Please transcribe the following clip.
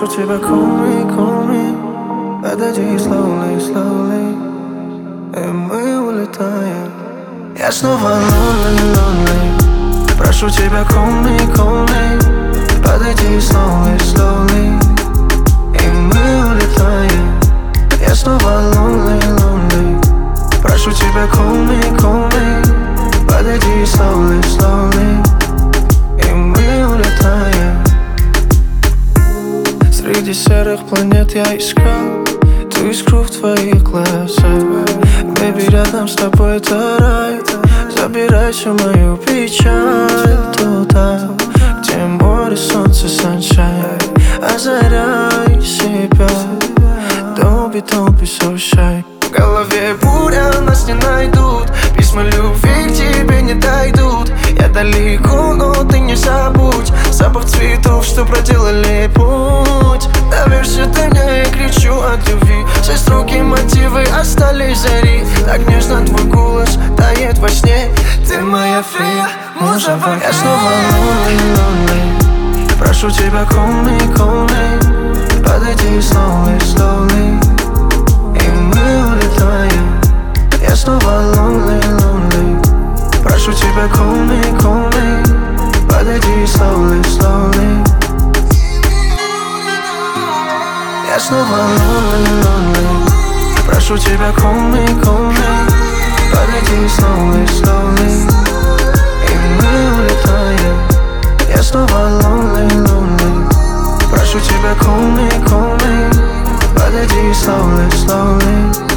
Прошу тебя, call me, подойди slowly, slowly, и мы улетаем. Я снова lonely, lonely. Прошу тебя, call me, подойди slowly, slowly, и мы улетаем. Я снова lonely, lonely. Прошу тебя, call me, подойди slowly, slowly, и мы улетаем. Среди серых планет я искал ту искру в твоих глазах. Бэби, рядом с тобой это рай. Забирай всю мою печаль туда, где море, солнце, sunshine. Озаряй себя. Don't be so shy. В голове буря, нас не найдут. Письма любви к тебе не дойдут. Я далеко, но ты не забудь запах цветов, что проделали путь. Доверься ты мне, я кричу от любви. Все строки, мотивы остались зари. Так нежно твой голос тает во сне. Ты моя фея, муза в окне. Я снова lonely, lonely. Прошу тебя, call me, подойди slowly, slowly, и мы улетаем. Я снова lonely, lonely. Прошу тебя, call me, подойди slowly, slowly. Я снова lonely, lonely. Прошу тебя, call me, подойди slowly, slowly, и мы улетаем. Я снова lonely, lonely. Прошу тебя, call me, подойди slowly, slowly.